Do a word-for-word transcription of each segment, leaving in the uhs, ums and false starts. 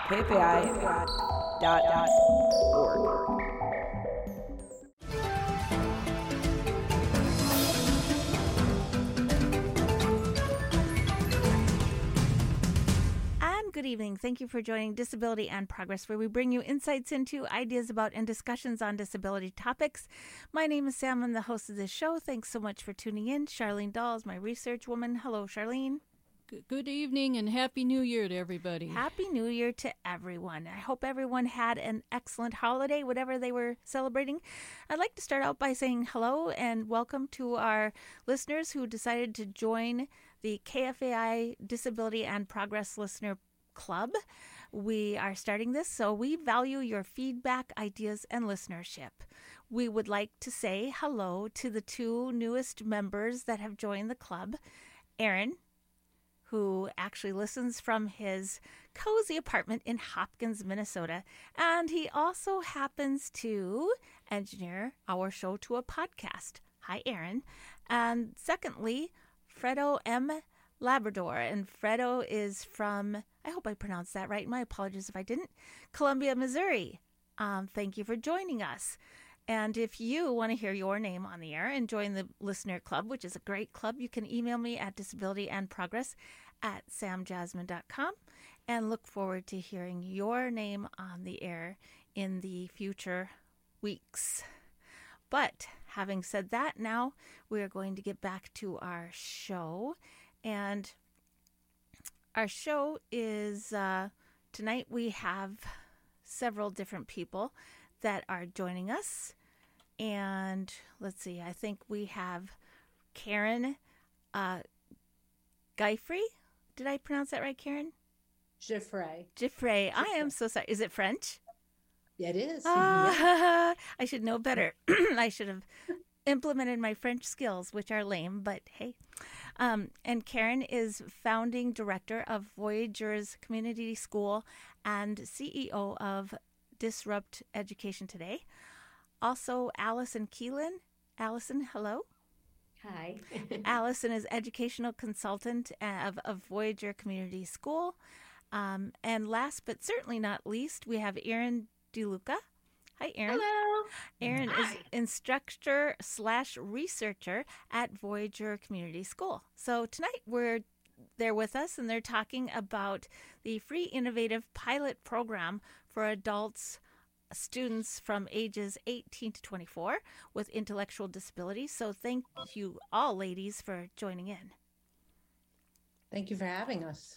K F A I dot org. Good evening. Thank you for joining Disability and Progress, where we bring you insights into, ideas about, and discussions on disability topics. My name is Sam. I'm the host of this show. Thanks so much for tuning in. Charlene Dahl is my research woman. Hello, Charlene. Good evening and Happy New Year to everybody. Happy New Year to everyone. I hope everyone had an excellent holiday, whatever they were celebrating. I'd like to start out by saying hello and welcome to our listeners who decided to join the K F A I Disability and Progress Listener Club. We are starting this, so we value your feedback, ideas, and listenership. We would like to say hello to the two newest members that have joined the club. Aaron, who actually listens from his cozy apartment in Hopkins, Minnesota, and he also happens to engineer our show to a podcast. Hi, Aaron. And secondly, Fredo M. Labrador, and Fredo is from, I hope I pronounced that right, my apologies if I didn't, Columbia, Missouri. Um, thank you for joining us. And if you want to hear your name on the air and join the listener club, which is a great club, you can email me at disabilityandprogress at sam jasmine dot com and look forward to hearing your name on the air in the future weeks. But having said that, now we are going to get back to our show. And our show is, uh, tonight we have several different people that are joining us. And let's see, I think we have Karen uh, Geoffrey. Did I pronounce that right, Karen? Geoffrey. Geoffrey. I am so sorry. Is it French? It is. Ah, I should know better. I should have implemented my French skills, which are lame, but hey. Um, and Karen is founding director of Voyagers Community School and C E O of Disrupt Education Today. Also, Allison Keelan. Allison, hello. Hi. Allison is educational consultant of, of Voyager Community School. Um, and last but certainly not least, we have Erin DeLuca. Hi, Erin. Hello. Erin Hi. is instructor slash researcher at Voyager Community School. So tonight we're they're with us and they're talking about the free innovative pilot program for adults, students from ages eighteen to twenty-four with intellectual disabilities. So thank you all, ladies, for joining in. Thank you for having us.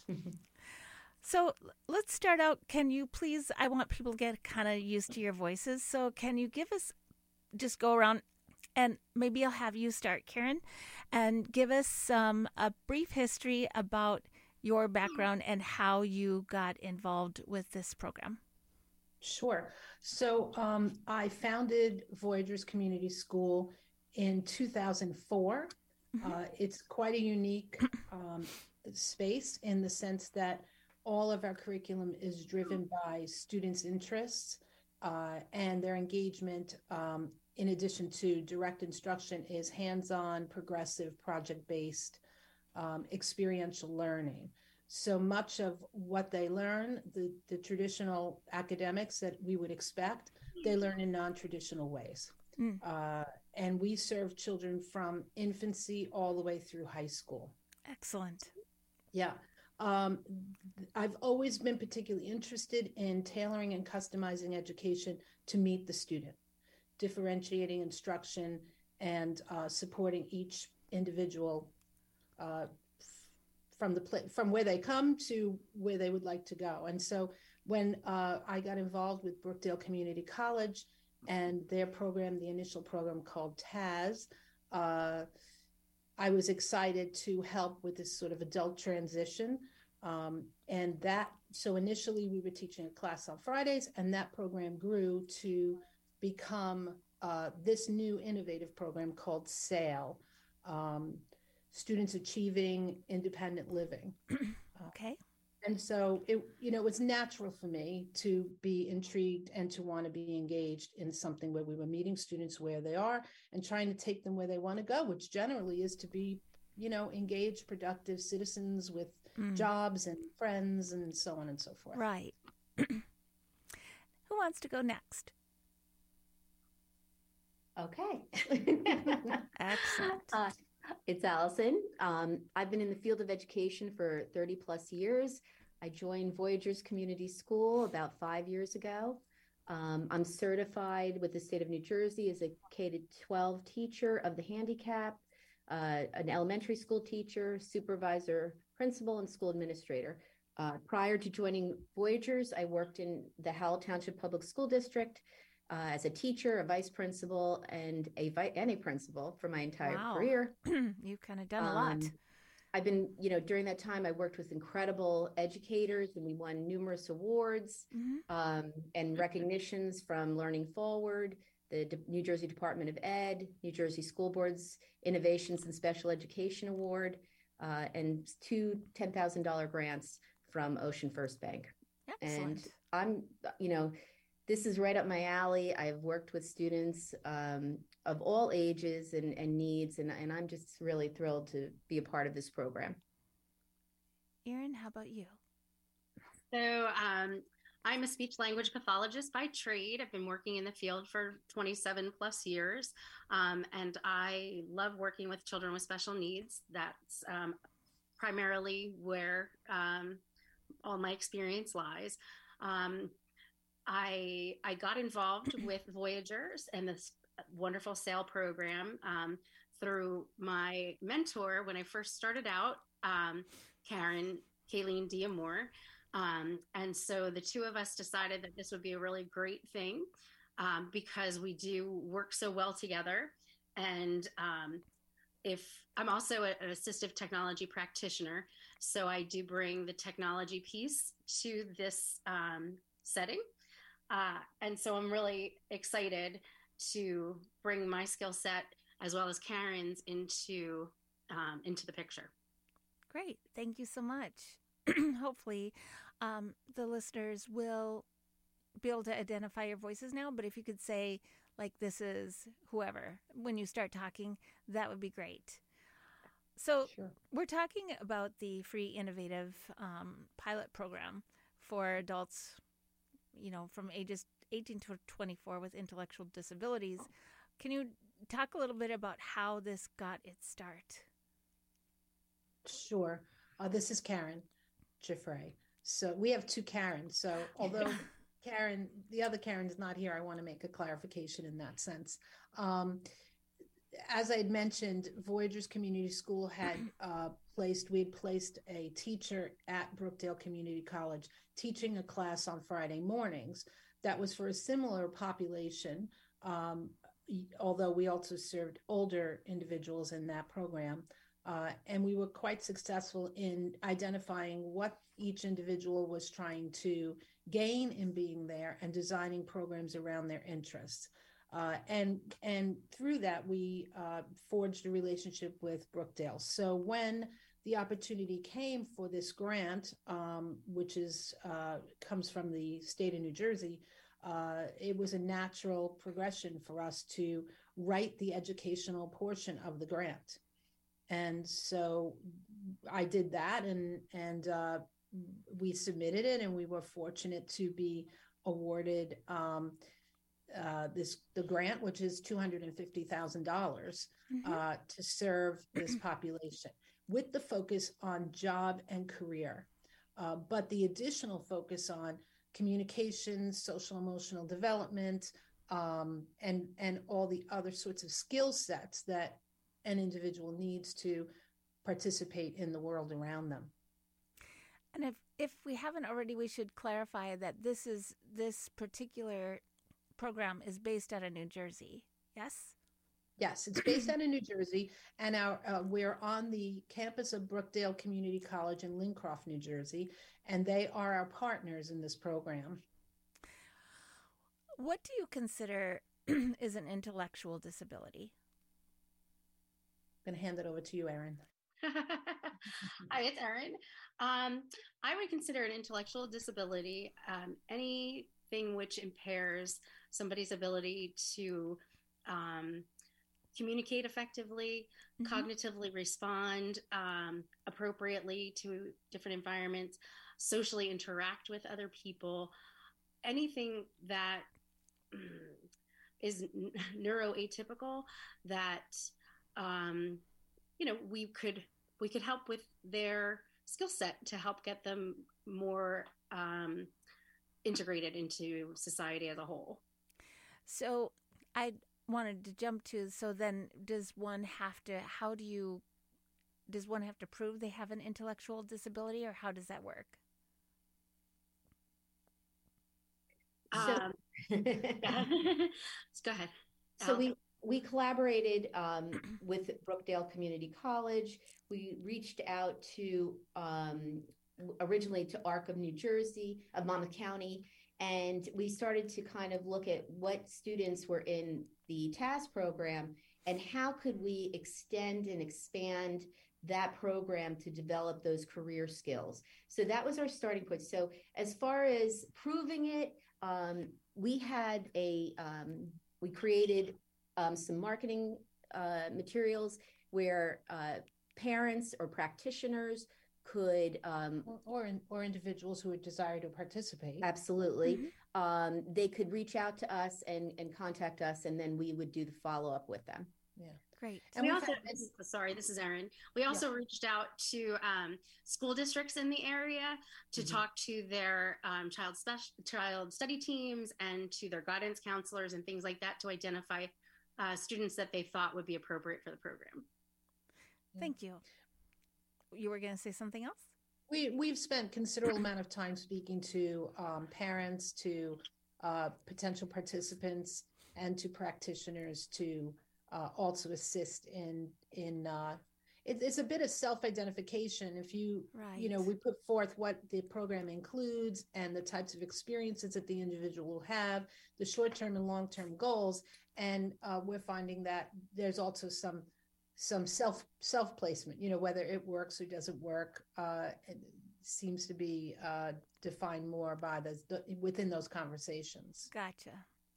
So let's start out. Can you please, I want people to get kind of used to your voices. So can you give us, just go around and maybe I'll have you start, Karen, and give us um, a brief history about your background and how you got involved with this program. Sure. So um, I founded Voyagers Community School in two thousand four. Mm-hmm. Uh, it's quite a unique um, space in the sense that all of our curriculum is driven by students' interests uh, and their engagement, um, in addition to direct instruction, is hands-on, progressive, project-based, um, experiential learning. So much of what they learn, the, the traditional academics that we would expect, they learn in non-traditional ways. Mm. Uh, and we serve children from infancy all the way through high school. Excellent. Yeah. Um, I've always been particularly interested in tailoring and customizing education to meet the student, differentiating instruction and uh, supporting each individual uh, from the pl- from where they come to where they would like to go. And so when uh, I got involved with Brookdale Community College and their program, the initial program called T A Z, uh, I was excited to help with this sort of adult transition. Um, and that, so initially we were teaching a class on Fridays, and that program grew to become uh, this new innovative program called SAIL, um, Students Achieving Independent Living. Okay. And so it, you know, it was natural for me to be intrigued and to want to be engaged in something where we were meeting students where they are and trying to take them where they want to go, which generally is to be, you know, engaged, productive citizens with mm. jobs and friends and so on and so forth. Right. Who wants to go next? Okay. Excellent. Uh, it's Allison. Um, I've been in the field of education for thirty plus years. I joined Voyagers Community School about five years ago. Um, I'm certified with the state of New Jersey as a K to twelve teacher of the handicap, uh, an elementary school teacher, supervisor, principal, and school administrator. Uh, prior to joining Voyagers, I worked in the Howell Township Public School District uh, as a teacher, a vice principal, and a vi- and a principal for my entire Wow. career. You've kind of done a lot. Um, I've been, you know, during that time, I worked with incredible educators, and we won numerous awards Mhm. um, and recognitions from Learning Forward, the D- New Jersey Department of Ed, New Jersey School Board's Innovations in Special Education Award, uh, and two ten thousand dollars grants from Ocean First Bank. Excellent. And I'm, you know, this is right up my alley. I've worked with students um, of all ages and, and needs, and, and I'm just really thrilled to be a part of this program. Erin, how about you? So um, I'm a speech language pathologist by trade. I've been working in the field for twenty-seven plus years, um, and I love working with children with special needs. That's um, primarily where um, all my experience lies. Um, I I got involved with Voyagers and this wonderful SAIL program um, through my mentor when I first started out, um, Karen Kayleen Diamore. Um, and so the two of us decided that this would be a really great thing um, because we do work so well together. And um, if I'm also a, an assistive technology practitioner, so I do bring the technology piece to this um, setting. Uh, and so I'm really excited to bring my skill set as well as Karen's into um, into the picture. Great. Thank you so much. Hopefully, um, the listeners will be able to identify your voices now. But if you could say, like, this is whoever when you start talking, that would be great. So Sure. We're talking about the free innovative um, pilot program for adults, you know, from ages eighteen to twenty-four with intellectual disabilities. Can you talk a little bit about how this got its start? Sure. Uh, this is Karen Giffray. So we have two Karens. So although Karen, the other Karen is not here, I want to make a clarification in that sense. Um, as I had mentioned, Voyagers Community School had uh, placed, we had placed a teacher at Brookdale Community College teaching a class on Friday mornings that was for a similar population, um, although we also served older individuals in that program. Uh, and we were quite successful in identifying what each individual was trying to gain in being there and designing programs around their interests. Uh, and and through that, we uh, forged a relationship with Brookdale. So when the opportunity came for this grant, um, which is uh, comes from the state of New Jersey, uh, it was a natural progression for us to write the educational portion of the grant. And so I did that, and and uh, we submitted it, and we were fortunate to be awarded um, uh, this the grant, which is two hundred fifty thousand dollars Mm-hmm. uh, to serve this population, with the focus on job and career, uh, but the additional focus on communication, social emotional development, um, and and all the other sorts of skill sets that an individual needs to participate in the world around them. And if if we haven't already, we should clarify that this is this particular program is based out of New Jersey. Yes? Yes, it's based out of New Jersey, and our uh, we're on the campus of Brookdale Community College in Lincroft, New Jersey, and they are our partners in this program. What do you consider is an intellectual disability? I'm going to hand it over to you, Erin. Hi, it's Erin. Um, I would consider an intellectual disability um, anything which impairs somebody's ability to um, communicate effectively, mm-hmm. cognitively respond um, appropriately to different environments, socially interact with other people, anything that is n- neuroatypical that, um, you know, we could we could help with their skill set to help get them more um, integrated into society as a whole. So I wanted to jump to, so then does one have to, how do you, does one have to prove they have an intellectual disability, or how does that work? So, Um, Go ahead. So Al. we we collaborated um, with Brookdale Community College. We reached out to um, originally to Arkham, New Jersey, of Monmouth County, and we started to kind of look at what students were in the T A S program and how could we extend and expand that program to develop those career skills. So that was our starting point. So as far as proving it, um, we had a um, we created um, some marketing uh, materials where uh, parents or practitioners could um, or or, in, or individuals who would desire to participate. absolutely Mhm. um, they could reach out to us and and contact us, and then we would do the follow-up with them. Yeah. Great. And we we've also, had- this is- sorry, this is Erin. We also reached out to um, school districts in the area to Mhm. talk to their um, child special child study teams and to their guidance counselors and things like that to identify uh, students that they thought would be appropriate for the program. Thank you. You were going to say something else? We, we've spent considerable amount of time speaking to um, parents, to uh, potential participants, and to practitioners to uh, also assist in, in uh, it, it's a bit of self-identification. If you, Right. you know, we put forth what the program includes and the types of experiences that the individual will have, the short-term and long-term goals. And uh, we're finding that there's also some some self self placement, you know, whether it works or doesn't work, uh, it seems to be uh, defined more by the, the within those conversations. Gotcha.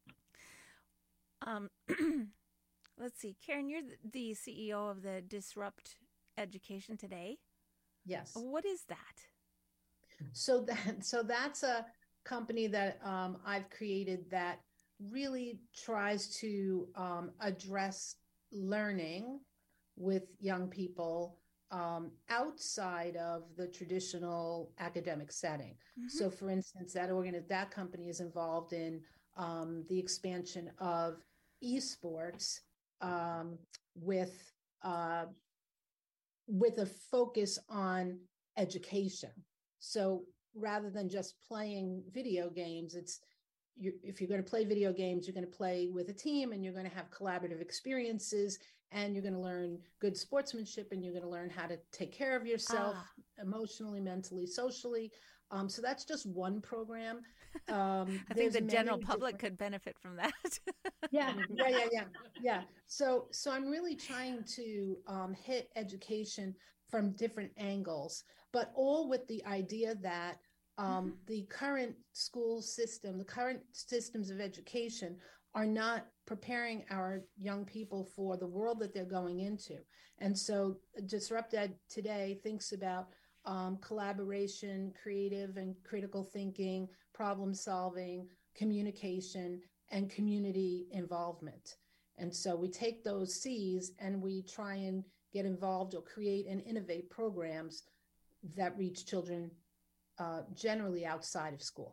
Um, let's see, Karen, you're the- the C E O of the Disrupt Education Today. Yes. What is that? So that so that's a company that um, I've created that really tries to um, address learning with young people um, outside of the traditional academic setting. Mhm. So, for instance, that organ that company is involved in um, the expansion of esports um, with uh, with a focus on education. So, rather than just playing video games, it's you, if you're going to play video games, you're going to play with a team, and you're going to have collaborative experiences, and you're going to learn good sportsmanship, and you're going to learn how to take care of yourself Ah. emotionally, mentally, socially. Um, so that's just one program. Um, I think there's the general many public different- could benefit from that. yeah, yeah, yeah, yeah, yeah. So, so I'm really trying to um, hit education from different angles, but all with the idea that um, the current school system, the current systems of education, are not preparing our young people for the world that they're going into. And so, Disrupt Ed today thinks about um, collaboration, creative and critical thinking, problem solving, communication, and community involvement. And so we take those C's and we try and get involved or create and innovate programs that reach children uh, generally outside of school.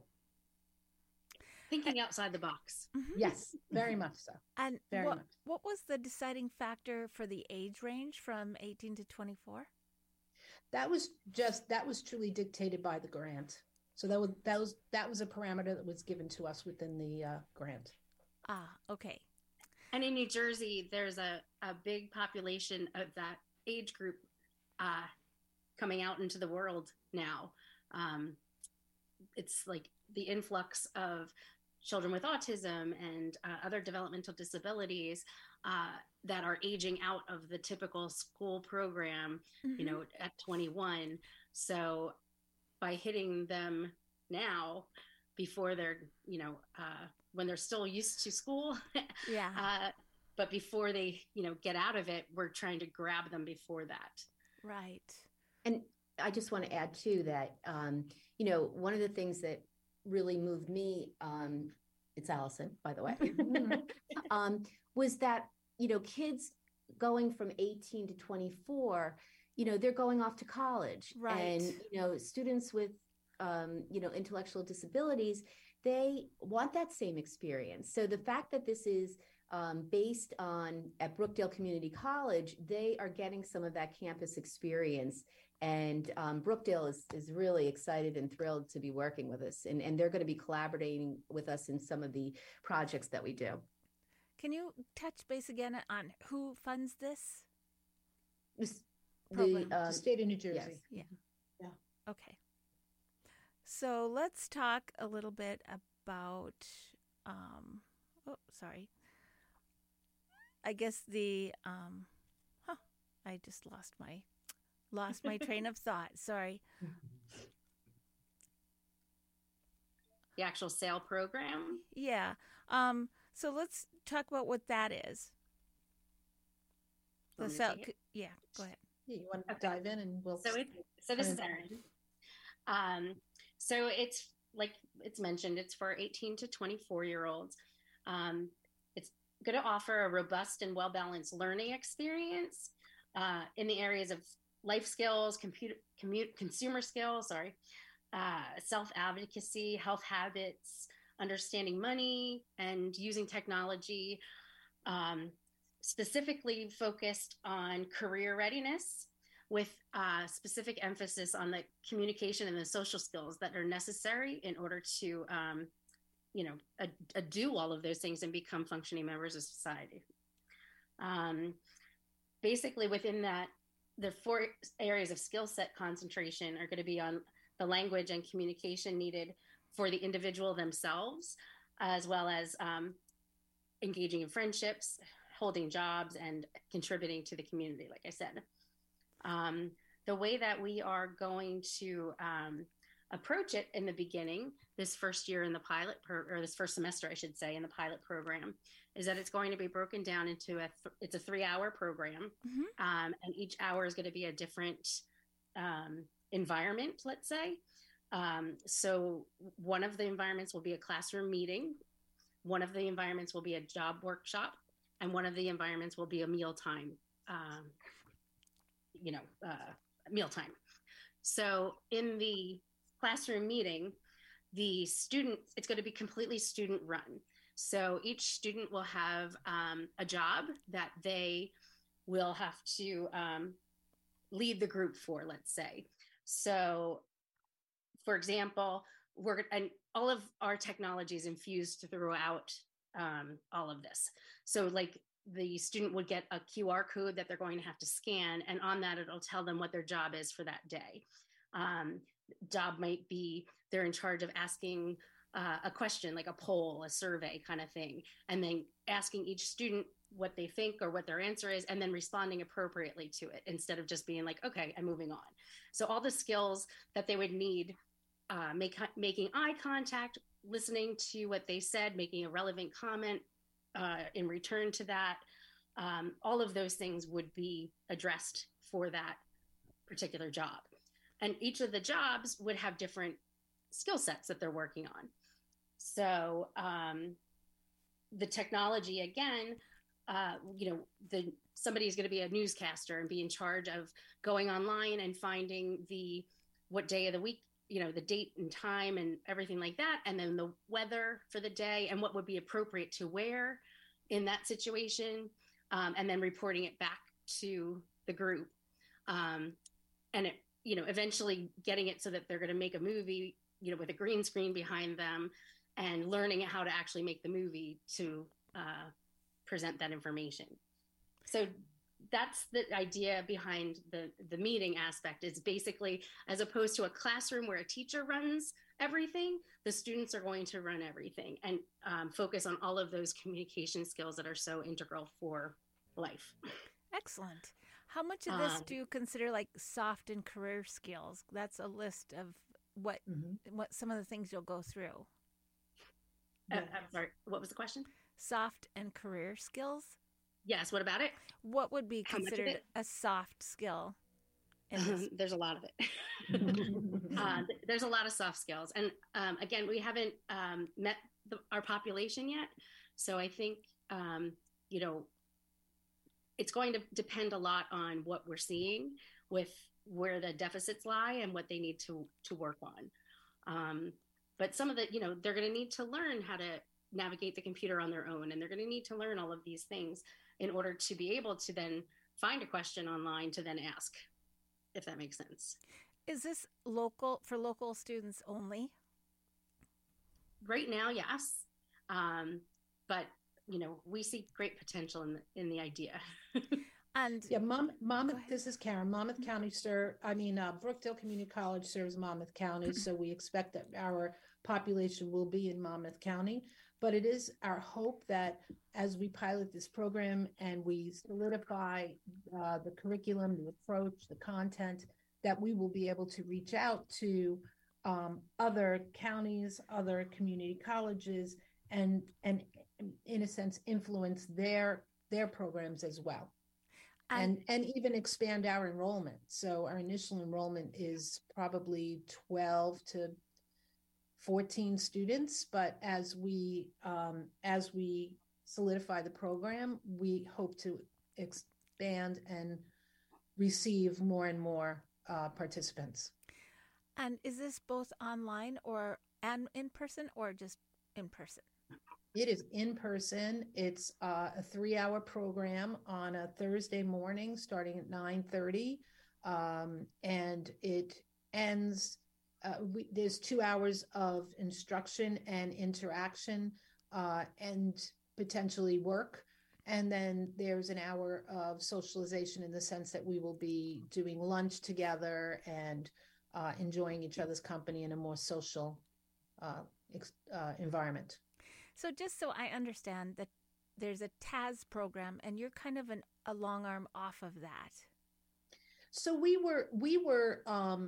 Thinking outside the box. Mhm. Yes, very much so. And Very what, much. what was the deciding factor for the age range from eighteen to twenty-four? That was just that was truly dictated by the grant. So that was that was that was a parameter that was given to us within the uh, grant. Ah, okay. And in New Jersey, there's a, a big population of that age group uh, coming out into the world now. Um, it's like the influx of children with autism and uh, other developmental disabilities uh, that are aging out of the typical school program, Mhm. you know, at twenty-one. So by hitting them now before they're, you know, uh, when they're still used to school, Yeah. uh, but before they, you know, get out of it, we're trying to grab them before that. Right. And I just want to add too that, um, you know, one of the things that really moved me, um, it's Allison, by the way, um, was that, you know, kids going from eighteen to twenty-four, you know, they're going off to college. Right. And, you know, students with, um, you know, intellectual disabilities, they want that same experience. So the fact that this is um, based on at Brookdale Community College, they are getting some of that campus experience. And um, Brookdale is, is really excited and thrilled to be working with us. And, and they're going to be collaborating with us in some of the projects that we do. Can you touch base again on who funds this? This, Program. the, um, The state of New Jersey. yes. Yeah. Yeah. Okay. So let's talk a little bit about, um, oh, sorry. I guess the, um, huh, I just lost my, lost my train of thought. Sorry. The actual sale program. Yeah. Um, so let's talk about what that is. The Want me to sale, take it? yeah, go ahead. Yeah, you want to dive in and we'll. So it, so this is turn it Erin. Um, so it's like it's mentioned, it's for eighteen to twenty-four year olds. Um, it's going to offer a robust and well-balanced learning experience uh, in the areas of life skills, computer, commute, consumer skills, sorry, uh, self-advocacy, health habits, understanding money, and using technology, um, specifically focused on career readiness, with uh, specific emphasis on the communication and the social skills that are necessary in order to, um, you know, a, a do all of those things and become functioning members of society. Um, basically, within that, the four areas of skill set concentration are going to be on the language and communication needed for the individual themselves, as well as um, engaging in friendships, holding jobs, and contributing to the community, like I said. Um, the way that we are going to um, approach it in the beginning, this first year in the pilot, pro- or this first semester, I should say, in the pilot program, is that it's going to be broken down into a, th- it's a three hour program. Mm-hmm. Um, and each hour is going to be a different um, environment, let's say. Um, so one of the environments will be a classroom meeting. One of the environments will be a job workshop, and one of the environments will be a mealtime um, you know, uh, mealtime. So in the classroom meeting, the student, it's going to be completely student run. So each student will have um, a job that they will have to um, lead the group for, let's say. So for example, we're, and all of our technology is infused throughout um, all of this. So like, the student would get a Q R code that they're going to have to scan, and on that, it'll tell them what their job is for that day. Um, job might be they're in charge of asking uh, a question, like a poll, a survey kind of thing, and then asking each student what they think or what their answer is, and then responding appropriately to it instead of just being like, okay, I'm moving on. So all the skills that they would need, uh, make, making eye contact, listening to what they said, making a relevant comment, Uh, in return to that, um, all of those things would be addressed for that particular job. And each of the jobs would have different skill sets that they're working on. So um, the technology, again, uh, you know, the somebody is going to be a newscaster and be in charge of going online and finding the what day of the week, you know, the date and time and everything like that. And then the weather for the day and what would be appropriate to wear in that situation. Um, and then reporting it back to the group. Um, and, it, you know, eventually getting it so that they're going to make a movie, you know, with a green screen behind them and learning how to actually make the movie to uh, present that information. So that's the idea behind the, the meeting aspect. Is basically, as opposed to a classroom where a teacher runs everything, the students are going to run everything and um, focus on all of those communication skills that are so integral for life. Excellent. How much of this Um, do you consider like soft and career skills? That's a list of what Mhm. what some of the things you'll go through. Uh, Yeah. I'm sorry, what was the question? Soft and career skills? Yes, what about it? What would be How much of considered it? a soft skill? And there's a lot of it. uh, there's a lot of soft skills. And um, again, we haven't um, met the, our population yet. So I think, um, you know, it's going to depend a lot on what we're seeing with where the deficits lie and what they need to, to work on. Um, but some of the, you know, they're going to need to learn how to navigate the computer on their own. And they're going to need to learn all of these things in order to be able to then find a question online to then ask, if that makes sense. Is this local for local students only? Right now, yes. Um, but, you know, we see great potential in the, in the idea. And yeah, Mom, Monmouth, this is Karen. Monmouth County, sir. I mean, uh, Brookdale Community College serves Monmouth County, so we expect that our population will be in Monmouth County. But it is our hope that as we pilot this program and we solidify uh, the curriculum, the approach, the content, that we will be able to reach out to um, other counties, other community colleges, and and in a sense influence their their programs as well. And, and and even expand our enrollment. So our initial enrollment is probably twelve to fourteen students, but as we um, as we solidify the program, we hope to expand and receive more and more uh, participants. And is this both online or and in person, or just in person? It is in person. It's uh, a three-hour program on a Thursday morning, starting at nine thirty, um, and it ends. Uh, we, there's two hours of instruction and interaction, uh, and potentially work, and then there's an hour of socialization in the sense that we will be doing lunch together and uh, enjoying each other's company in a more social uh, ex- uh, environment. So just so I understand that there's a T A S program and you're kind of an, a long arm off of that. So we were we were um,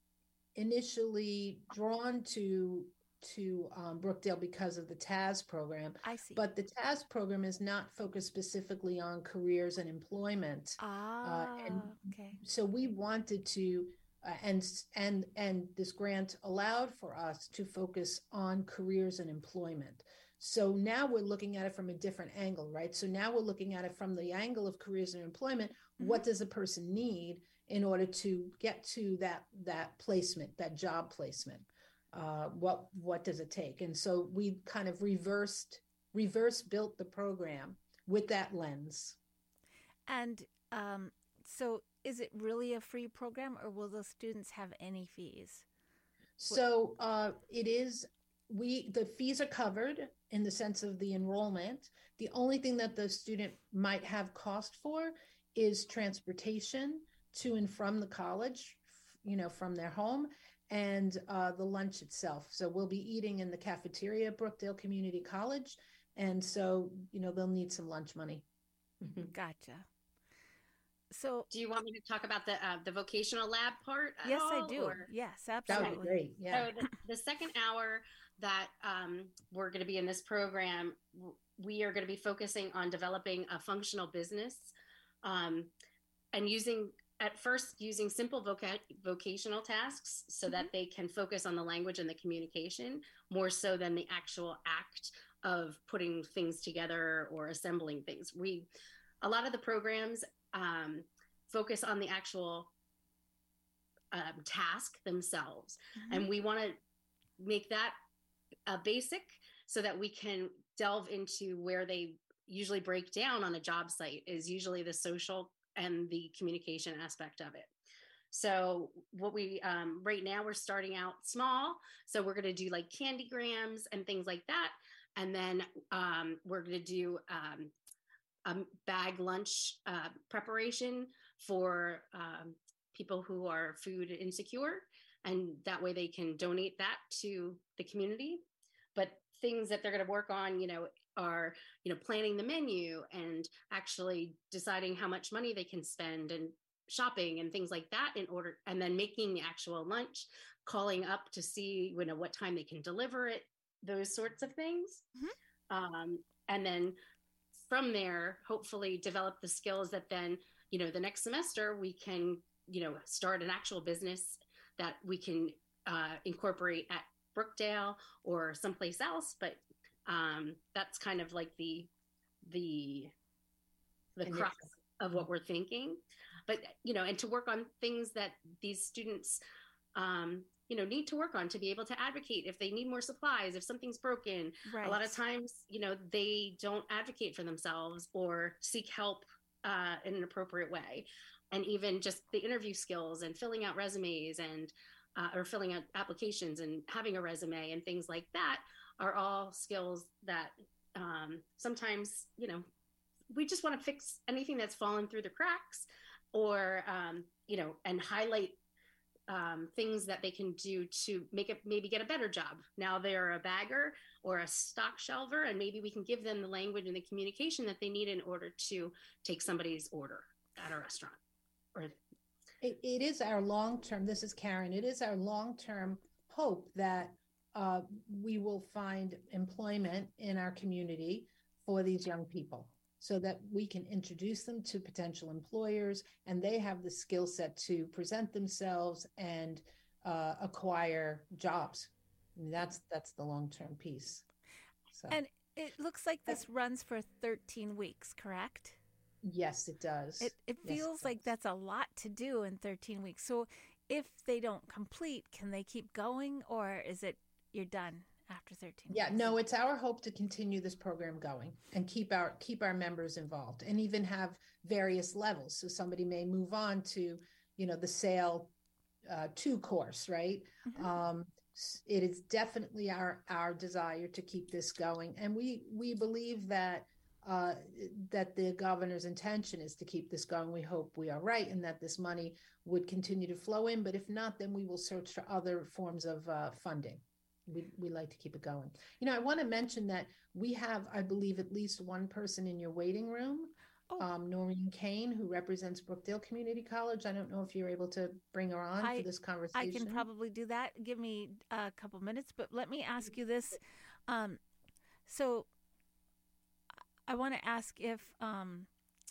initially drawn to to um, Brookdale because of the T A S program. I see. But the T A S program is not focused specifically on careers and employment. Ah, uh, and okay. So we wanted to, uh, and and and this grant allowed for us to focus on careers and employment. So now we're looking at it from a different angle, right? So now we're looking at it from the angle of careers and employment. Mm-hmm. What does a person need in order to get to that that placement, that job placement? Uh, what what does it take? And so we kind of reversed reverse built the program with that lens. And um, so is it really a free program, or will the students have any fees? So uh, it is. We the fees are covered in the sense of the enrollment. The only thing that the student might have cost for is transportation to and from the college, you know, from their home, and uh, the lunch itself. So we'll be eating in the cafeteria at Brookdale Community College, and so you know they'll need some lunch money. Gotcha. So, do you want me to talk about the uh, the vocational lab part? Yes, all, I do. Or? Yes, absolutely. That would be great. Yeah. So the, the second hour that um, we're going to be in this program, we are going to be focusing on developing a functional business, um, and using at first using simple voca- vocational tasks so mm-hmm. that they can focus on the language and the communication more so than the actual act of putting things together or assembling things. We a lot of the programs um, focus on the actual um, task themselves. Mm-hmm. And we want to make that a basic so that we can delve into where they usually break down on a job site is usually the social and the communication aspect of it. So what we, um, right now we're starting out small. So we're going to do like candygrams and things like that. And then um, we're going to do um, a bag lunch uh, preparation for um, people who are food insecure. And that way they can donate that to the community. But things that they're going to work on, you know, are, you know, planning the menu and actually deciding how much money they can spend and shopping and things like that in order, and then making the actual lunch, calling up to see, you know, what time they can deliver it, those sorts of things. Mm-hmm. Um, and then from there, hopefully develop the skills that then, you know, the next semester we can you know, start an actual business that we can uh, incorporate at Brookdale or someplace else. But um, that's kind of like the the the crux of what we're thinking. But, you know, and to work on things that these students, um, you know, need to work on to be able to advocate if they need more supplies, if something's broken. Right. A lot of times, you know, they don't advocate for themselves or seek help uh, in an appropriate way. And even just the interview skills and filling out resumes and uh, or filling out applications and having a resume and things like that are all skills that um, sometimes, you know, we just want to fix anything that's fallen through the cracks, or, um, you know, and highlight um, things that they can do to make it, maybe get a better job. Now they're a bagger or a stock shelver, and maybe we can give them the language and the communication that they need in order to take somebody's order at a restaurant. Or it, it is our long-term, this is Karen, it is our long-term hope that uh, we will find employment in our community for these young people, so that we can introduce them to potential employers and they have the skill set to present themselves and uh, acquire jobs. And that's that's the long-term piece. So. And it looks like this runs for thirteen weeks, correct? Yes, it does. It, it yes, feels it like that's a lot to do in thirteen weeks. So if they don't complete, can they keep going, or is it you're done after thirteen yeah, weeks? no, it's our hope to continue this program going and keep our keep our members involved, and even have various levels. So somebody may move on to, you know, the SAIL uh, two course, right? Mm-hmm. Um, it is definitely our our desire to keep this going, and we we believe that uh, that the governor's intention is to keep this going. We hope we are right, and that this money would continue to flow in. But if not, then we will search for other forms of uh, funding. We we like to keep it going. You know, I want to mention that we have, I believe, at least one person in your waiting room, oh. um, Noreen Kane, who represents Brookdale Community College. I don't know if you're able to bring her on I, for this conversation. I can probably do that. Give me a couple minutes, but let me ask you this. Um, so I want to ask if um,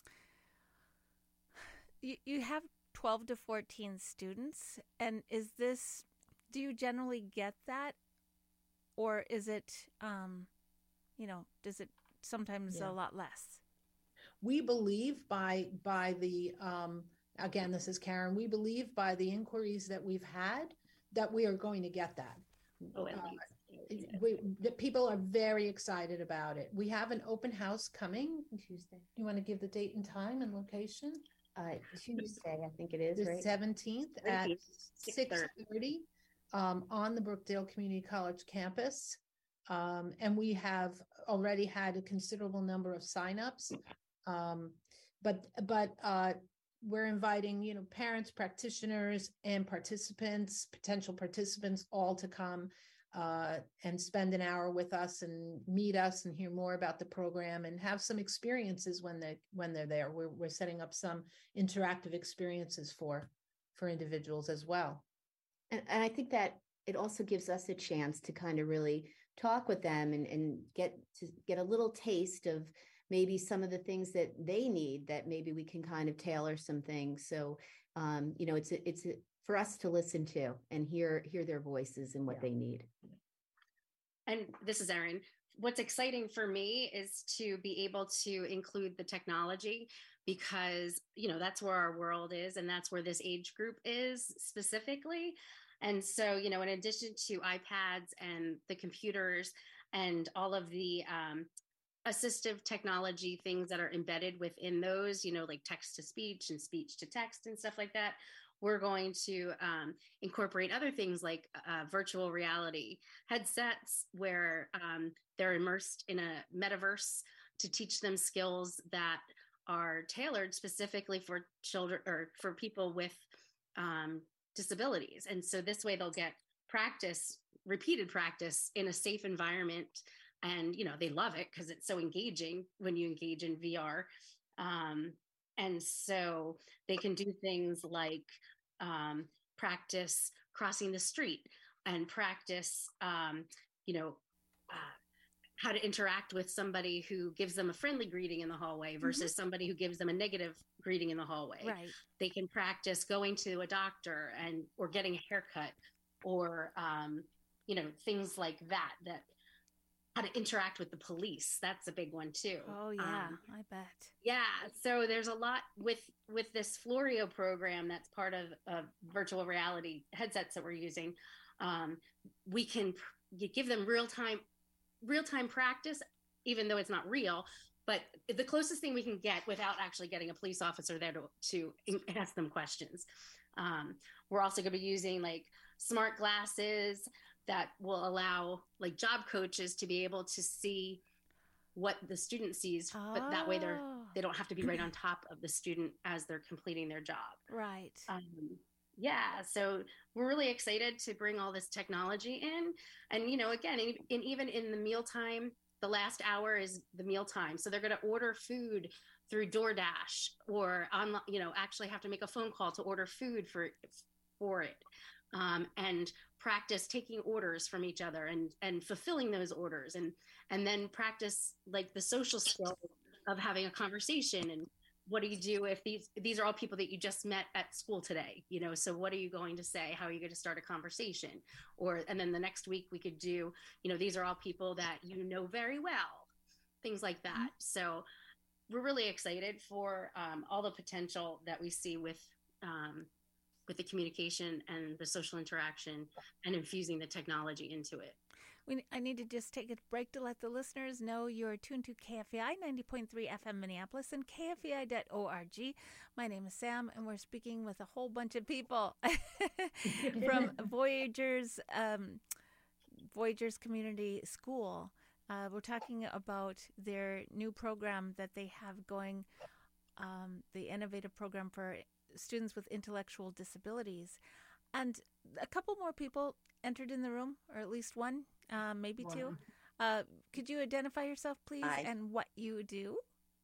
you, you have twelve to fourteen students, and is this, do you generally get that? Or is it, um, you know, does it sometimes yeah. a lot less? We believe by by the, um, again, this is Karen, we believe by the inquiries that we've had that we are going to get that. Oh, uh, we, the people are very excited about it. We have an open house coming Tuesday. You want to give the date and time and location? Uh, Tuesday, I think it is, the right? seventeenth at six thirty. Um, on the Brookdale Community College campus. Um, and we have already had a considerable number of signups. Um, but but uh, we're inviting, you know, parents, practitioners, and participants, potential participants, all to come uh, and spend an hour with us and meet us and hear more about the program and have some experiences when they when they're there. We're we're setting up some interactive experiences for for individuals as well. And, and I think that it also gives us a chance to kind of really talk with them and, and get to get a little taste of maybe some of the things that they need, that maybe we can kind of tailor some things. So, um, you know, it's a, it's a, for us to listen to and hear hear their voices and what yeah. they need. And this is Erin. What's exciting for me is to be able to include the technology, because, you know, that's where our world is and that's where this age group is specifically. And so, you know, in addition to iPads and the computers and all of the um, assistive technology things that are embedded within those, you know, like text to speech and speech to text and stuff like that, we're going to um, incorporate other things like uh, virtual reality headsets where um, they're immersed in a metaverse to teach them skills that are tailored specifically for children or for people with um, disabilities. And so this way they'll get practice, repeated practice in a safe environment. And, you know, they love it because it's so engaging when you engage in V R. Um, and so they can do things like um, practice crossing the street and practice, um, you know, uh, how to interact with somebody who gives them a friendly greeting in the hallway versus mm-hmm. somebody who gives them a negative greeting in the hallway. Right. They can practice going to a doctor and or getting a haircut or, um, you know, things like that, that how to interact with the police. That's a big one too. Oh yeah, um, I bet. Yeah. So there's a lot with, with this Florio program that's part of, of virtual reality headsets that we're using. Um, we can pr- give them real time real-time practice, even though it's not real, but the closest thing we can get without actually getting a police officer there to, to ask them questions. Um, we're also going to be using like smart glasses that will allow like job coaches to be able to see what the student sees, oh. but that way they're, they don't have to be right on top of the student as they're completing their job. Right. Um, Yeah, so we're really excited to bring all this technology in. And, you know, again, in, in, even in the mealtime, the last hour is the mealtime. So they're going to order food through DoorDash or, on, you know, actually have to make a phone call to order food for, for it. Um, and practice taking orders from each other and, and fulfilling those orders. And, and then practice like the social skills of having a conversation. And what do you do if these these are all people that you just met at school today, you know, so what are you going to say? How are you going to start a conversation? Or, and then the next week we could do, you know, these are all people that you know very well, things like that. Mm-hmm. So we're really excited for um, all the potential that we see with, um, with the communication and the social interaction and infusing the technology into it. We, I need to just take a break to let the listeners know you're tuned to K F E I ninety point three F M Minneapolis and K F E I dot org. My name is Sam, and we're speaking with a whole bunch of people from Voyagers, um, Voyagers Community School. Uh, we're talking about their new program that they have going, um, the innovative program for students with intellectual disabilities. And a couple more people entered in the room, or at least one. Um, maybe wow. two. Uh, could you identify yourself, please, Hi. and what you do?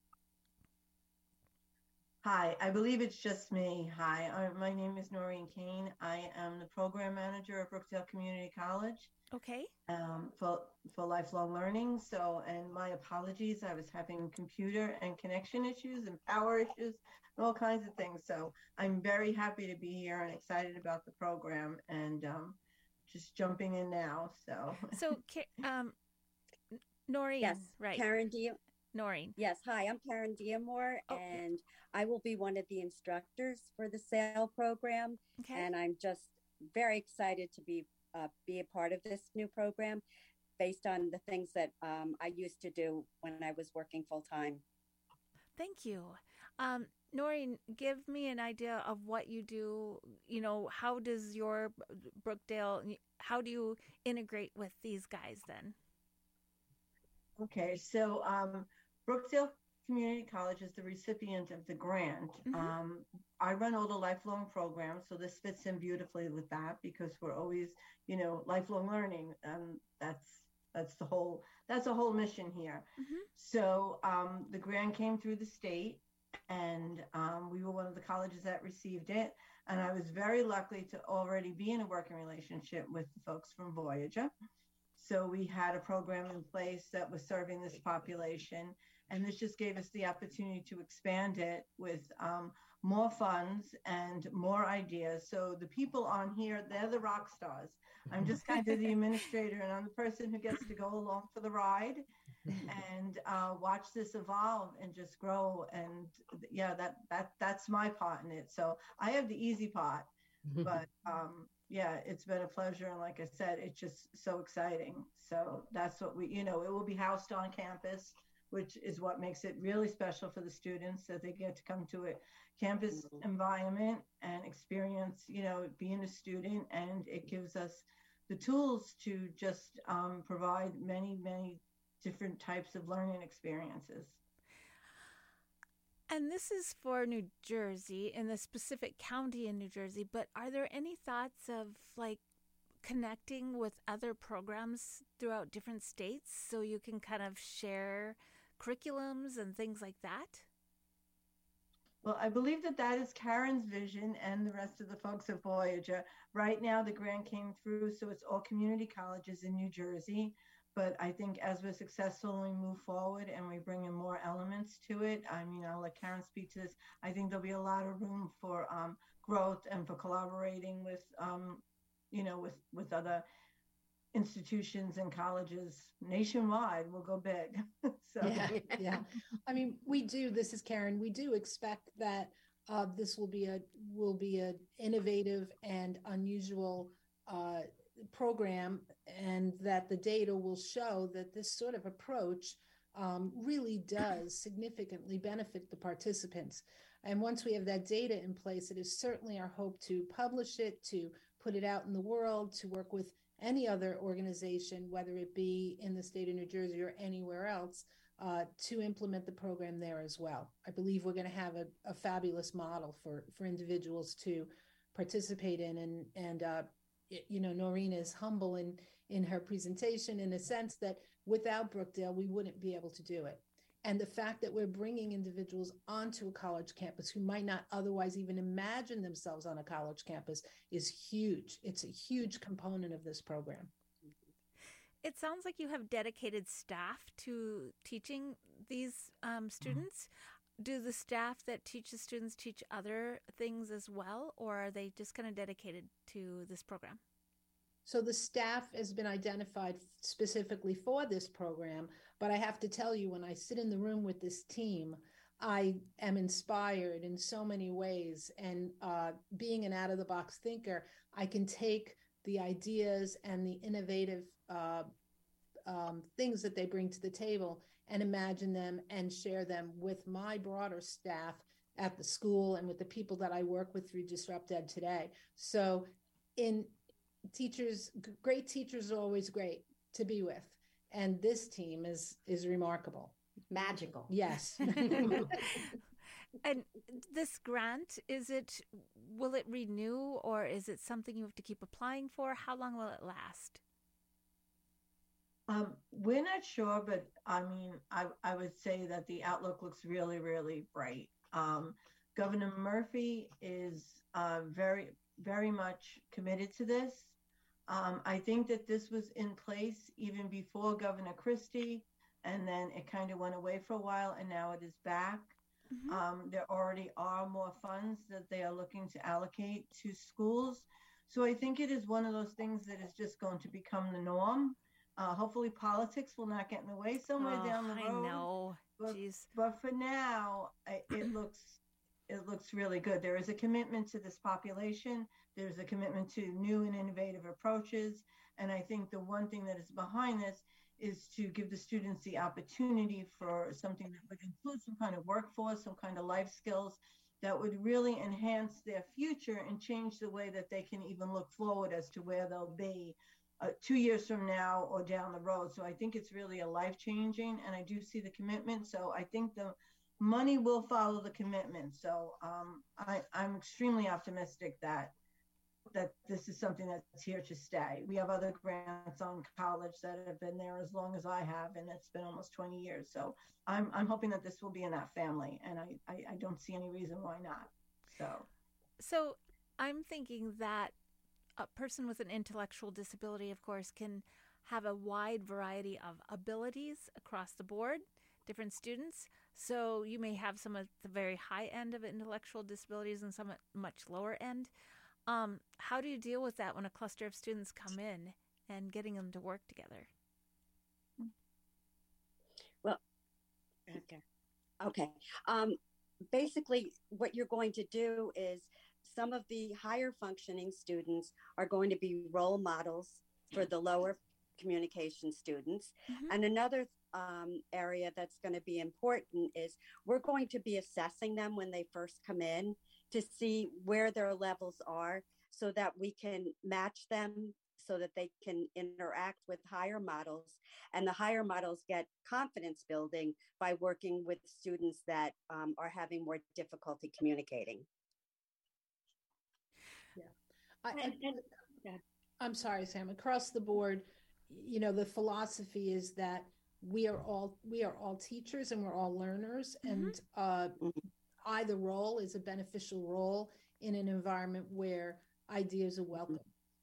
Hi, I believe it's just me. Hi, I, my name is Noreen Kane. I am the program manager at Brookdale Community College. Okay. Um, for for lifelong learning. So, and my apologies, I was having computer and connection issues and power issues and all kinds of things. So, I'm very happy to be here and excited about the program and. Um, Just jumping in now, so. So, um, Noreen, yes, right? Karen Dia. Noreen. Yes, hi, I'm Karen Diamore, oh. and I will be one of the instructors for the SAIL program. Okay. And I'm just very excited to be uh, be a part of this new program, based on the things that um, I used to do when I was working full time. Thank you. Um, Noreen, give me an idea of what you do. You know, how does your Brookdale, how do you integrate with these guys then? Okay, so um, Brookdale Community College is the recipient of the grant. Mm-hmm. Um, I run all the lifelong programs, so this fits in beautifully with that because we're always, you know, lifelong learning. Um, that's that's the whole that's the whole mission here. Mm-hmm. So um, the grant came through the state. And um, we were one of the colleges that received it. And I was very lucky to already be in a working relationship with the folks from Voyager. So we had a program in place that was serving this population. And this just gave us the opportunity to expand it with um, more funds and more ideas. So the people on here, they're the rock stars. I'm just kind of the administrator, and I'm the person who gets to go along for the ride and uh, watch this evolve and just grow. And yeah, that that that's my part in it. So I have the easy part, but um, yeah, it's been a pleasure. And like I said, it's just so exciting. So that's what we, you know, it will be housed on campus, which is what makes it really special for the students, that they get to come to a campus mm-hmm. environment and experience, you know, being a student. And it gives us the tools to just um, provide many, many different types of learning experiences. And this is for New Jersey, in the specific county in New Jersey, but are there any thoughts of like connecting with other programs throughout different states so you can kind of share curriculums and things like that? Well, I believe that that is Karen's vision and the rest of the folks at Voyager. Right now, the grant came through, so it's all community colleges in New Jersey. but I think as we're successful and we move forward and we bring in more elements to it, I mean, I'll let Karen speak to this. I think there'll be a lot of room for um, growth and for collaborating with, um, you know, with, with other institutions and colleges nationwide. Will go big. So yeah, yeah. I mean, we do. This is Karen. We do expect that uh, this will be a will be an innovative and unusual uh, program, and that the data will show that this sort of approach um, really does significantly benefit the participants. And once we have that data in place, it is certainly our hope to publish it, to put it out in the world, to work with any other organization, whether it be in the state of New Jersey or anywhere else, uh, to implement the program there as well. I believe we're going to have a, a fabulous model for, for individuals to participate in. And, and uh, it, you know, Noreen is humble in, in her presentation in a sense that without Brookdale, we wouldn't be able to do it. And the fact that we're bringing individuals onto a college campus who might not otherwise even imagine themselves on a college campus is huge. It's a huge component of this program. It sounds like you have dedicated staff to teaching these um, students. Mm-hmm. Do the staff that teach the students teach other things as well, or are they just kind of dedicated to this program? So the staff has been identified specifically for this program, but I have to tell you, when I sit in the room with this team, I am inspired in so many ways. And uh, being an out-of-the-box thinker, I can take the ideas and the innovative uh, um, things that they bring to the table and imagine them and share them with my broader staff at the school and with the people that I work with through Disrupt Ed today. So in teachers, great teachers are always great to be with. And this team is is remarkable. Magical. Yes. And this grant, is it, will it renew, or is it something you have to keep applying for? How long will it last? Um, we're not sure, but I mean, I, I would say that the outlook looks really, really bright. Um, Governor Murphy is uh, very, very much committed to this. Um, I think that this was in place even before Governor Christie, and then it kind of went away for a while, and now it is back. Mm-hmm. Um, there already are more funds that they are looking to allocate to schools. So I think it is one of those things that is just going to become the norm. Uh, hopefully politics will not get in the way somewhere oh, down the road. I know. But, Jeez. but for now, it looks it looks really good. There is a commitment to this population. There's a commitment to new and innovative approaches. And I think the one thing that is behind this is to give the students the opportunity for something that would include some kind of workforce, some kind of life skills that would really enhance their future and change the way that they can even look forward as to where they'll be uh, two years from now or down the road. So I think it's really a life-changing, and I do see the commitment. So I think the money will follow the commitment. So um, I, I'm extremely optimistic that that this is something that's here to stay. We have other grants on college that have been there as long as I have, and it's been almost twenty years. So I'm I'm hoping that this will be in that family, and I, I, I don't see any reason why not. So, so I'm thinking that a person with an intellectual disability, of course, can have a wide variety of abilities across the board, different students. So you may have some at the very high end of intellectual disabilities and some at much lower end. Um, how do you deal with that when a cluster of students come in and getting them to work together? Well, okay. Okay. Um, basically, what you're going to do is some of the higher functioning students are going to be role models for the lower communication students. Mm-hmm. And another um, area that's going to be important is we're going to be assessing them when they first come in to see where their levels are so that we can match them so that they can interact with higher models. And the higher models get confidence building by working with students that um, are having more difficulty communicating. Yeah. I, and, and, yeah. I'm sorry, Sam, across the board, you know, the philosophy is that we are all, we are all teachers and we're all learners. Mm-hmm. And uh, either role is a beneficial role in an environment where ideas are welcome.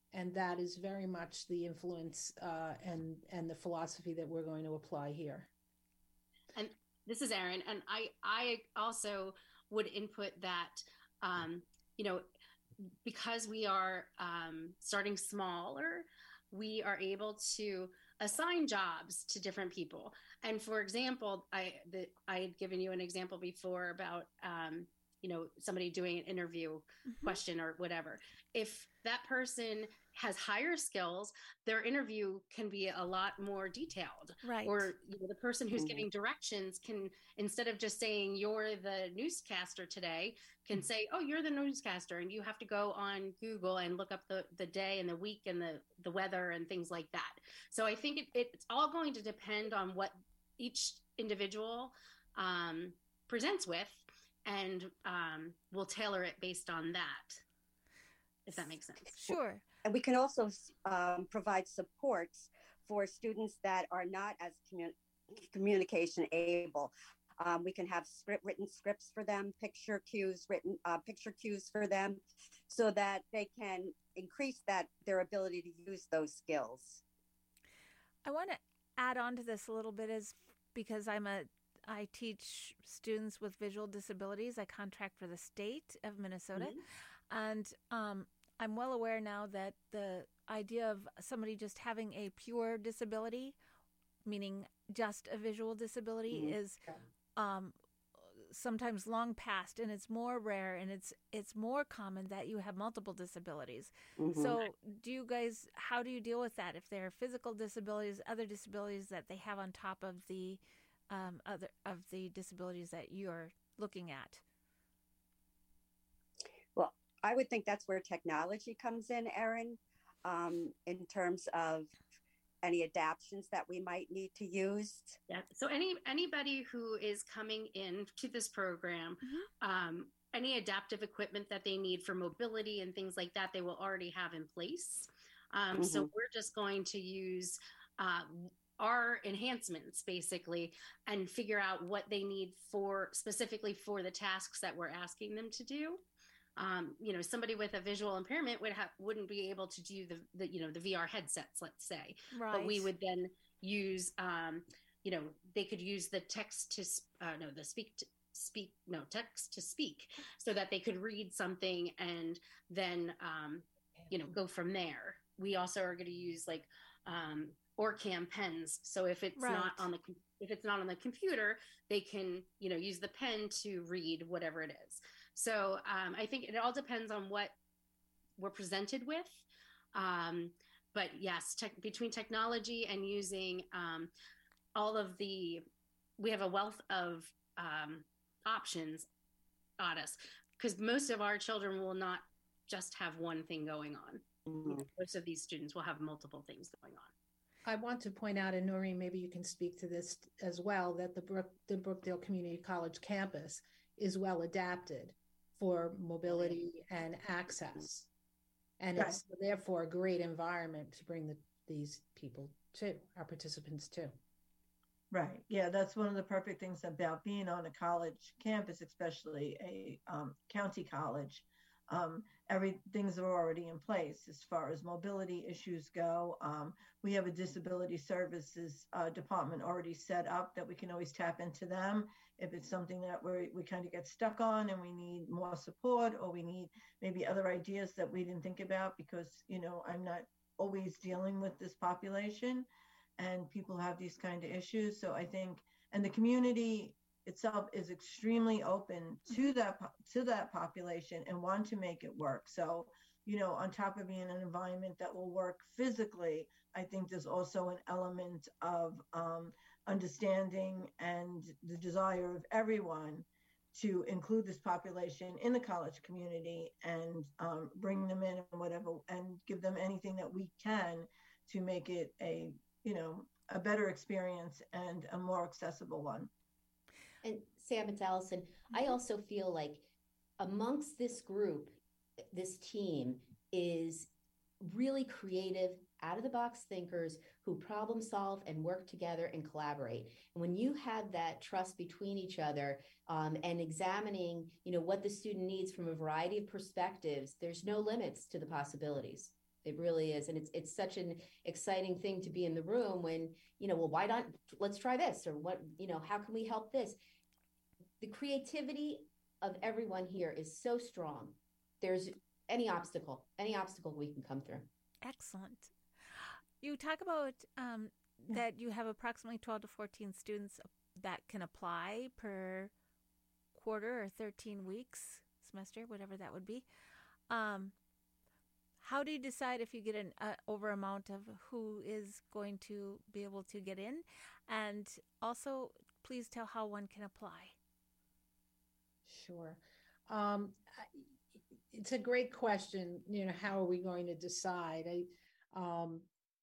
And that is very much the influence uh, and, and the philosophy that we're going to apply here. And this is Erin. And I, I also would input that, um, you know, because we are um, starting smaller, we are able to assign jobs to different people. And for example, I the, I had given you an example before about, um, you know, somebody doing an interview mm-hmm. question or whatever. If that person has higher skills, their interview can be a lot more detailed. Right. Or you know, the person who's mm-hmm. giving directions can, instead of just saying you're the newscaster today, can say, oh, you're the newscaster, and you have to go on Google and look up the, the day and the week and the, the weather and things like that. So I think it, it's all going to depend on what each individual um, presents with, and um, we'll tailor it based on that, if that makes sense. Sure. And we can also um, provide supports for students that are not as commun- communication able. Um, we can have script written scripts for them, picture cues written, uh, picture cues for them, so that they can increase that their ability to use those skills. I want to add on to this a little bit, is because I'm a I teach students with visual disabilities. I contract for the state of Minnesota, mm-hmm. and um, I'm well aware now that the idea of somebody just having a pure disability, meaning just a visual disability, mm-hmm. is um, sometimes long past, and it's more rare, and it's it's more common that you have multiple disabilities. Mm-hmm. So do you guys, how do you deal with that? If there are physical disabilities, other disabilities that they have on top of the um, other of the disabilities that you're looking at? Well, I would think that's where technology comes in, Erin, um, in terms of any adaptions that we might need to use. Yeah. So any anybody who is coming in to this program, mm-hmm. um, any adaptive equipment that they need for mobility and things like that, they will already have in place. Um, mm-hmm. So we're just going to use uh, our enhancements basically and figure out what they need for specifically for the tasks that we're asking them to do. Um, you know, somebody with a visual impairment would have wouldn't be able to do the, the you know the V R headsets, let's say. Right. But we would then use, um, you know, they could use the text to uh, no the speak to speak no text to speak, so that they could read something and then um, you know go from there. We also are going to use like um, Orcam pens, so if it's right. not on the if it's not on the computer, they can you know use the pen to read whatever it is. So um, I think it all depends on what we're presented with. Um, but yes, tech, between technology and using um, all of the, we have a wealth of um, options on us, because most of our children will not just have one thing going on. Mm-hmm. You know, most of these students will have multiple things going on. I want to point out, and Noreen, maybe you can speak to this as well, that the, Brook, the Brookdale Community College campus is well adapted for mobility and access. And right. it's therefore a great environment to bring the, these people to, our participants to. Right. Yeah, that's one of the perfect things about being on a college campus, especially a um, county college. Um, everything's already in place as far as mobility issues go. Um, we have a disability services uh, department already set up that we can always tap into them if it's something that we we kind of get stuck on and we need more support, or we need maybe other ideas that we didn't think about, because, you know, I'm not always dealing with this population and people have these kind of issues. So I think, and the community itself is extremely open to that to that population and want to make it work. So, you know, on top of being an environment that will work physically, I think there's also an element of um, understanding and the desire of everyone to include this population in the college community and um, bring them in and whatever, and give them anything that we can to make it a, you know, a better experience and a more accessible one. And Sam, it's Allison. I also feel like amongst this group, this team is really creative, out of the box thinkers who problem solve and work together and collaborate. And when you have that trust between each other um, and examining, you know, what the student needs from a variety of perspectives, there's no limits to the possibilities. It really is. And it's it's such an exciting thing to be in the room when, you know, well, why not, let's try this, or what, you know, how can we help this? The creativity of everyone here is so strong. There's any obstacle, any obstacle we can come through. Excellent. You talk about um, that you have approximately twelve to fourteen students that can apply per quarter or thirteen weeks, semester, whatever that would be. Um, how do you decide if you get an uh, over amount of who is going to be able to get in? And also, please tell how one can apply. Sure. Um, it's a great question. You know, how are we going to decide? I, um,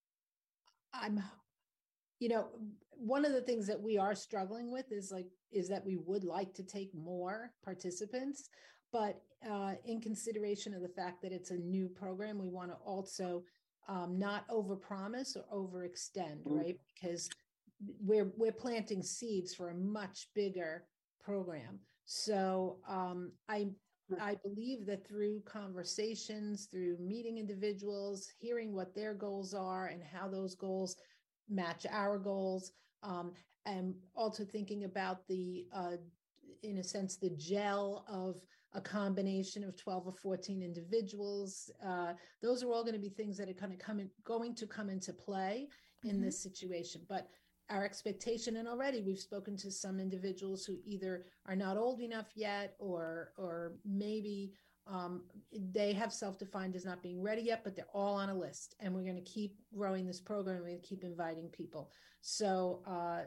I'm, you know, one of the things that we are struggling with is like, is that we would like to take more participants, but uh, in consideration of the fact that it's a new program, we want to also um, not overpromise or overextend, mm-hmm. right? Because we're we're planting seeds for a much bigger program. So um, I I believe that through conversations, through meeting individuals, hearing what their goals are and how those goals match our goals, um, and also thinking about the, uh, in a sense, the gel of a combination of twelve or fourteen individuals. Uh, those are all going to be things that are kind of coming, going to come into play in mm-hmm. this situation. But our expectation, and already we've spoken to some individuals who either are not old enough yet, or or maybe um, they have self-defined as not being ready yet, but they're all on a list. And we're going to keep growing this program. We're going to keep inviting people. So uh,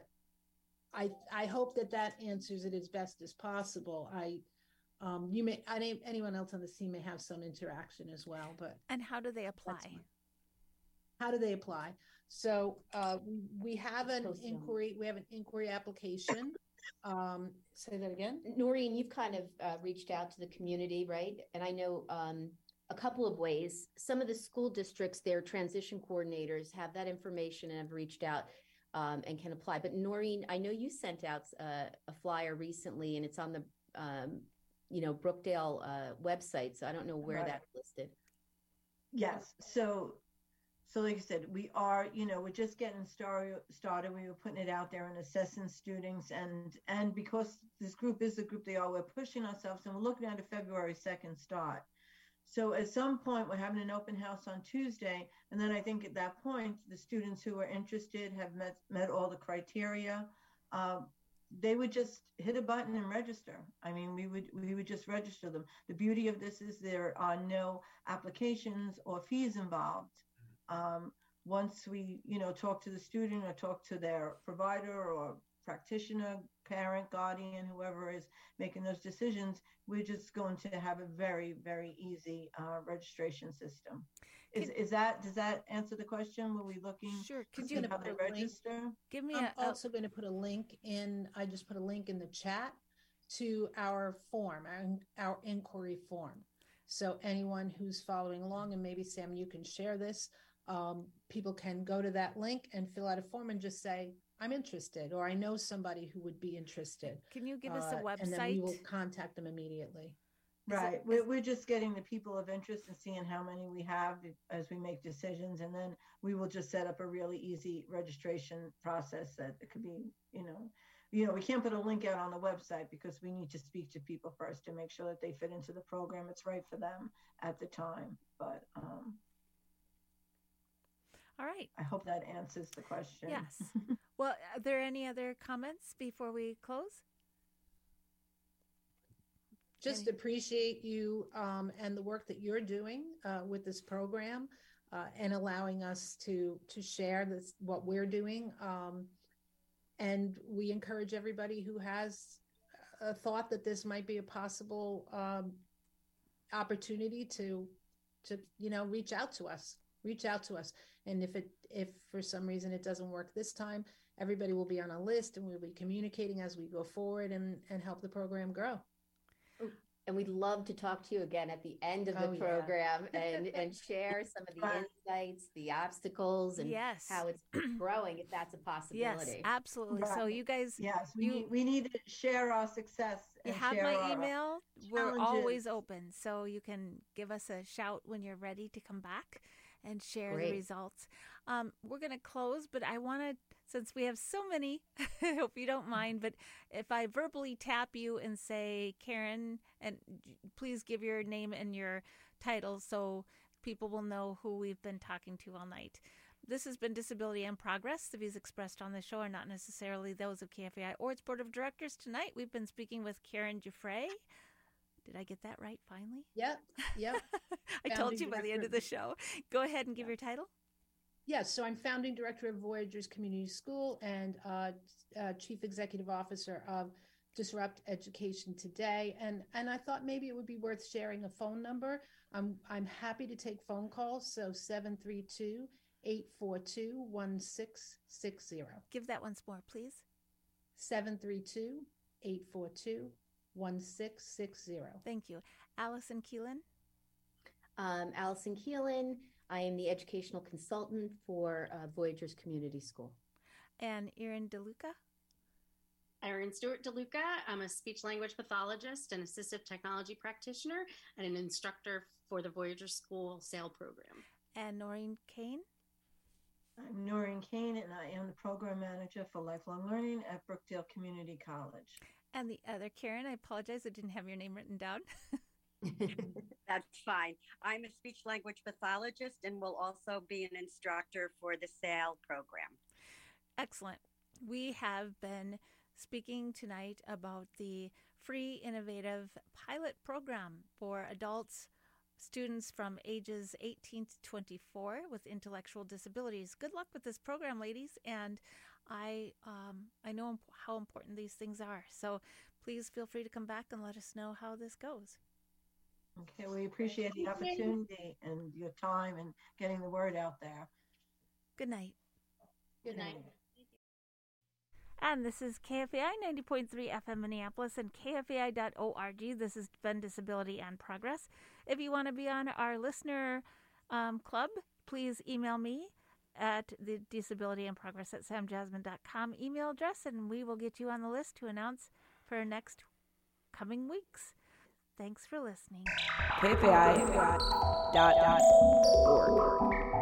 I I hope that that answers it as best as possible. I um, you may I, anyone else on the team may have some interaction as well. But and how do they apply? How do they apply? So uh, we, we have an inquiry, we have an inquiry application. Um, say that again. Noreen, you've kind of uh, reached out to the community, right? And I know um, a couple of ways. Some of the school districts, their transition coordinators have that information and have reached out um, and can apply. But Noreen, I know you sent out uh, a flyer recently, and it's on the, um, you know, Brookdale uh, website. So I don't know where Right. that's listed. Yes. So, so like I said, we are, you know, we're just getting started. Started. We were putting it out there and assessing students, and and because this group is the group they are, we're pushing ourselves, and we're looking at a February second start. So at some point, we're having an open house on Tuesday, and then I think at that point, the students who are interested have met met all the criteria. Uh, they would just hit a button and register. I mean, we would we would just register them. The beauty of this is there are no applications or fees involved. Um, once we, you know, talk to the student or talk to their provider or practitioner, parent, guardian, whoever is making those decisions, we're just going to have a very, very easy uh, registration system. Is Can, is that does that answer the question? Were we looking? Sure. Could you you how they register? Give me. I'm a, also going to put a link in. I just put a link in the chat to our form, our, our inquiry form. So anyone who's following along, and maybe Sam, you can share this. Um, people can go to that link and fill out a form and just say, I'm interested, or I know somebody who would be interested. Can you give us a uh, website? And then we will contact them immediately. Is right. It, we're, we're just getting the people of interest and seeing how many we have as we make decisions. And then we will just set up a really easy registration process that it could be, you know, you know, we can't put a link out on the website because we need to speak to people first to make sure that they fit into the program. It's right for them at the time. But, um, all right. I hope that answers the question. Yes. Well, are there any other comments before we close? Just any? Appreciate you um, and the work that you're doing uh, with this program uh, and allowing us to to share this what we're doing. Um, and we encourage everybody who has a thought that this might be a possible um, opportunity to to you know reach out to us. Reach out to us. And if it, if for some reason it doesn't work this time, everybody will be on a list and we'll be communicating as we go forward and, and help the program grow. And we'd love to talk to you again at the end of the oh, program yeah. and, and share some of the insights, the obstacles, and yes. how it's growing, if that's a possibility. Yes, absolutely. Right. So you guys, yes, we, you, need, we need to share our success. You have my email. We're always open. So you can give us a shout when you're ready to come back. and share Great. the results. Um, we're going to close, but I want to, since we have so many, I hope you don't mind, but if I verbally tap you and say, Karen, and please give your name and your title so people will know who we've been talking to all night. This has been Disability in Progress. The views expressed on the show are not necessarily those of K F A I or its board of directors. Tonight, we've been speaking with Karen Giuffre. Did I get that right finally? Yep, yep. I told you by the end of the show. Go ahead and give your title. Yes, so I'm founding director of Voyagers Community School and uh, uh, chief executive officer of Disrupt Education Today. And and I thought maybe it would be worth sharing a phone number. I'm I'm happy to take phone calls. So seven three two, eight four two, one six six zero. Give that once more, please. seven three two, eight four two, one six six zero. Thank you. Allison Keelan. Um, Allison Keelan. I am the educational consultant for uh, Voyagers Community School. And Erin DeLuca. Erin Stewart DeLuca. I'm a speech language pathologist and assistive technology practitioner and an instructor for the Voyagers School SAIL program. And Noreen Kane. I'm Noreen Kane, and I am the program manager for lifelong learning at Brookdale Community College. And the other Karen, I apologize, I didn't have your name written down. That's fine. I'm a speech language pathologist and will also be an instructor for the SAIL program. Excellent. We have been speaking tonight about the free innovative pilot program for adults, students from ages eighteen to twenty-four with intellectual disabilities. Good luck with this program, ladies. And I um, I know imp- how important these things are. So please feel free to come back and let us know how this goes. Okay, we appreciate the opportunity and your time and getting the word out there. Good night. Good night. And this is K F A I ninety point three F M Minneapolis and K F A I dot org. This has been Disability and Progress. If you want to be on our listener um, club, please email me at the Disability and Progress at sam jasmine dot com email address, and we will get you on the list to announce for next coming weeks. Thanks for listening. K F A I dot org.